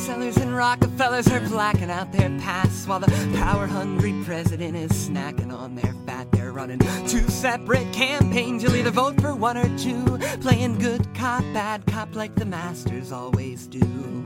Rockefellers and Rockefellers are blacking out their past, while the power-hungry president is snacking on their fat. They're running two separate campaigns. You'll either vote for one or two, playing good cop, bad cop like the masters always do.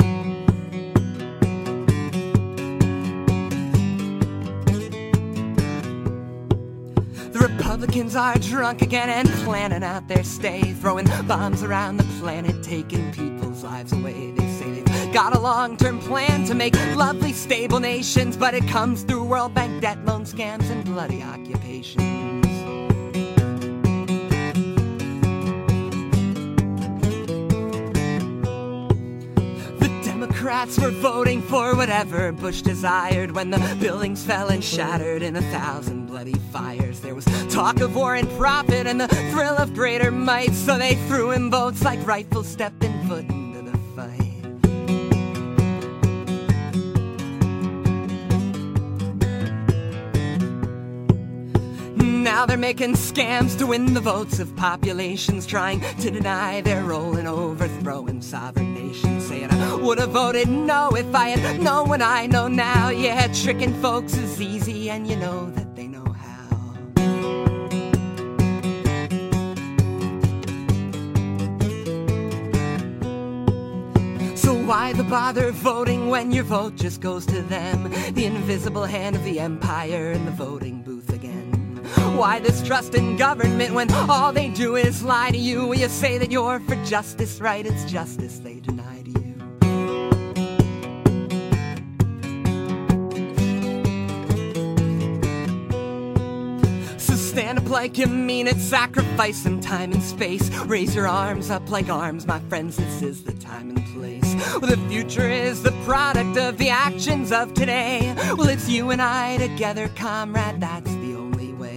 The Republicans are drunk again and planning out their stay, throwing bombs around the planet, taking people's lives away. They say they've got a long-term plan to make lovely, stable nations, but it comes through World Bank debt, loan scams, and bloody occupations. The Democrats were voting for whatever Bush desired when the buildings fell and shattered in 1,000 bloody fires. There was talk of war and profit and the thrill of greater might, so they threw in votes like rifles stepping foot into the fight. Now they're making scams to win the votes of populations, trying to deny their role in overthrowing sovereign nations, saying I would have voted no if I had known what I know now. Yeah, tricking folks is easy, and you know that they know how. So why the bother voting when your vote just goes to them? The invisible hand of the empire in the voting booth again. Why this trust in government when all they do is lie to you? Will you say that you're for justice, right? It's justice they deny to you. So stand up like you mean it, sacrifice some time and space. Raise your arms up like arms, my friends, this is the time and place. Well, the future is the product of the actions of today. Well, it's you and I together, comrade, that's the only way.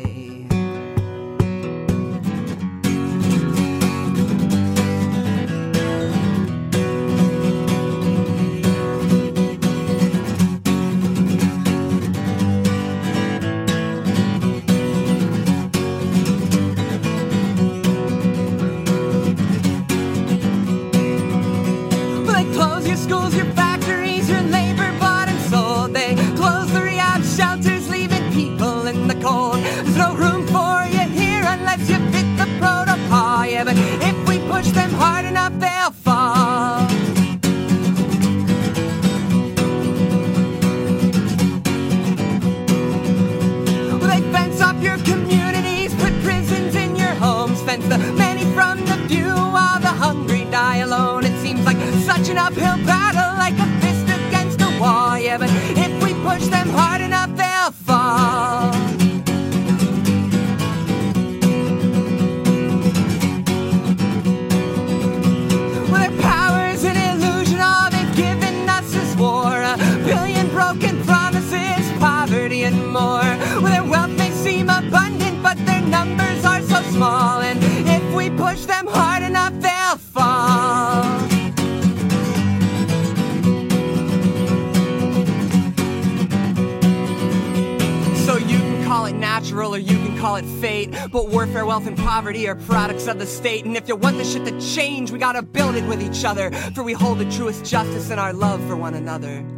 Schools, your factories, your labor bought and sold. They close the rehab shelters, leaving people in the cold. There's no room for you here unless you fit the protocol. Yeah, but if we push them hard enough, they'll fall. Well, they fence off your communities, put prisons in your homes, fence the many from the few while the hungry die alone. It seems like such an uphill battle, like a fist against a wall. Yeah, but if we push them hard enough, they'll fall. Well, their power's an illusion, all they've given us is war. 1 billion broken promises, poverty and more. Well, their wealth may seem abundant, but their numbers are so small. And if we push them hard enough, they'll fall. Call it natural or you can call it fate, but warfare, wealth, and poverty are products of the state. And if you want the shit to change, we gotta build it with each other, for we hold the truest justice in our love for one another.